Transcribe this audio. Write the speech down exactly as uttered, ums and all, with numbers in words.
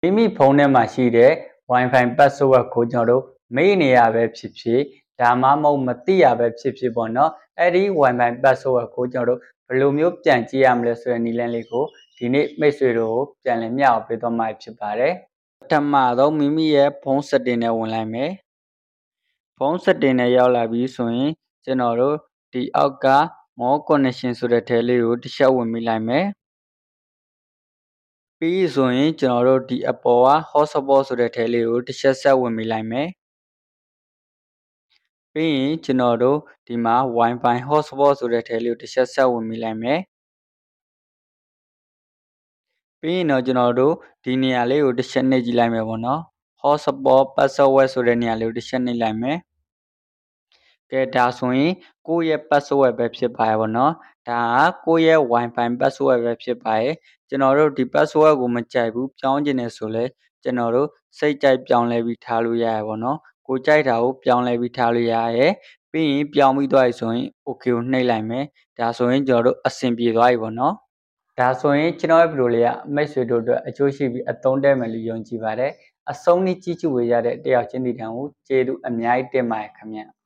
မိမိဖုန်းထဲမှာရှိတဲ့ Wi-Fi password ကိုကျွန်တော်တို့မေ့နေရပဲဖြစ်ဖြစ်ဒါမှမဟုတ်မသိရပဲဖြစ်ဖြစ်ပေါ့နော်အဲ့ဒီ Wi-Fi password ကိုကျွန်တော်တို့ဘယ်လိုမျိုးပြန်ကြည့်ရမလဲဆိုတဲ့နည်းလမ်းလေးကိုဒီနေ့မိတ်ဆွေတို့ကိုပြန်လည်မျှဝေပေးသွားမှာဖြစ်ပါတယ်ပထမဆုံးမိမိရဲ့ဖုန်း setting နဲ့ဝင်လိုက်မယ်ဖုန်း setting နဲ့ရောက်လာပြီဆိုရင်ကျွန်တော်တို့ဒီအောက်က more connection ဆိုတဲ့ထဲလေးကိုတစ်ချက်ဝင်မိလိုက်မယ်ပြီးဆိုရင်ကျွန်တော်တို့ဒီအပေါ်က hotspot ဆိုတဲ့ထဲလေးကိုတစ်ချက်ဆက်ဝင်မိလိုက်မယ်ပြီးရင်ကျွန်တော်တို့ဒီမှာ Wi-Fi hotspot ဆိုတဲ့ထဲလေးကိုတစ်ချက်ဆက်ဝင်မိလိုက်မယ်ပြီးရင်တော့ကျွန်တော်တို့ဒီနေရာလေးကိုတစ်ချက်နှိပ်ကြည့်လိုက်မယ်ပေါ့နော် hotspot password ဆိုတဲ့နေရာလေးကိုတစ်ချက်နှိပ်လိုက်မယ်ကဲဒါဆိုရင်ကိုယ့်ရဲ့ password ပဲဖြစ်ပါရဲ့ပေါ့နော်ဒါကကိုယ့်ရဲ့ Wi-Fi password ပဲဖြစ်ပါရဲ့ကျွန်တော်တို့ဒီ password ကိုမကြိုက်ဘူးပြောင်းကျင်နေဆိုလဲကျွန်တော်တို့စိတ်ကြိုက်ပြောင်းလဲပြီးထားလို့ရရပေါ့နော်ကိုကြိုက်တာကိုပြောင်းလဲပြီးထားလို့ရရဲပြီးရင်ပြောင်းပြီးသွားပြီဆိုရင် okay ကိုနှိပ်လိုက်မယ်ဒါဆိုရင်ကျွန်တော်တို့အဆင်ပြေသွားပြီပေါ့နော်ဒါဆိုရင်ကျွန်တော်ရဲ့ဗီဒီယိုလေးကမိတ်ဆွေတို့အတွက်အကျိုးရှိပြီးအသုံးတဲ့မယ်လို့ယုံကြည်ပါတယ်အဆုံးထိကြည့်ကြည့်ဝေရတဲ့တယောက်ချင်းဒီတန်းကိုကျေးဇူးအများကြီးတင်ပါတယ်ခင်ဗျ